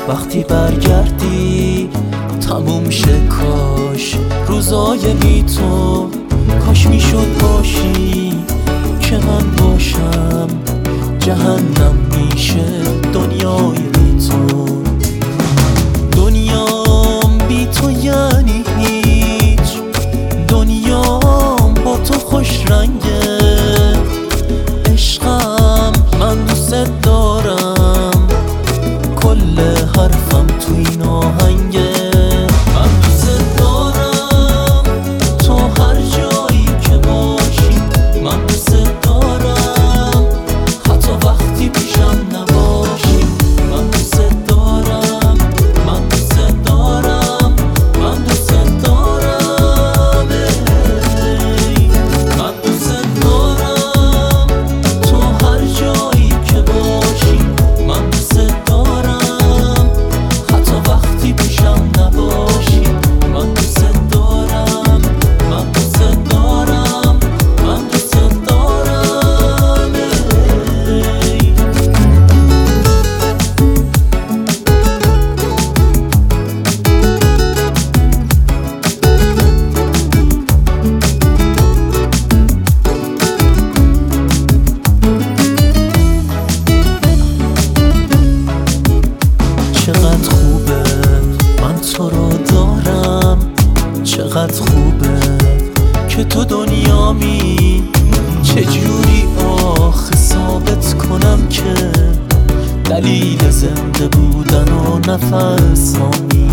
وقتی برگردی تموم شه کاش روزای بی تو، کاش میشد باشی که من باشم جهنم میشه دنیای بی تو. دنیام بی تو یعنی هیچ، دنیام با تو خوش رنگه. عشقم من دوست دارم، کل حرفم تو این آهنگه. من دوست دارم تو هر جایی که باشی، من دوست دارم حتی وقتی پیشم نباشی. من دوست دارم، من دوست دارم، من دوست دارم، من دوست دارم تو هر جایی که باشی. من دوست دارم حتی وقتی پیشم نباشی. من دوست دارم، من دوست دارم، من دوست دارم، چقدر خوبه من تو رو دارم، چقدر خوبه که تو دنیامی. چجوری آخه ثابت کنم که دلیل زنده بودن و نفسامی.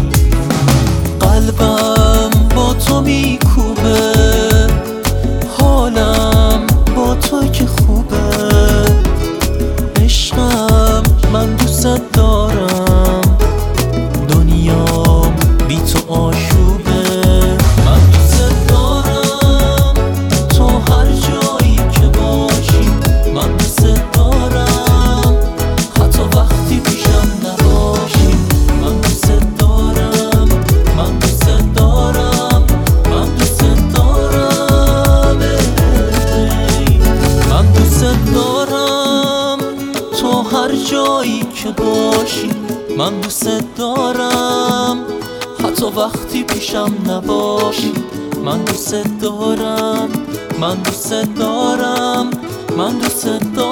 قلبم با تو میکوبه، حالم با تو که خوبه. عشقم من دوست دارم، دنیام بی تو آشوبه. من دوست دارم تو هر جایی که باشی. من دوست دارم حتی وقتی پیشم نباشی. من دوست دارم، من دوست دارم، من دوست دارم، من دوست دارم تو هر جایی که باشی. من دوست دارم حتی وقتی پیشم نباشی. من دوست دارم، من دوست دارم، من دوست دارم.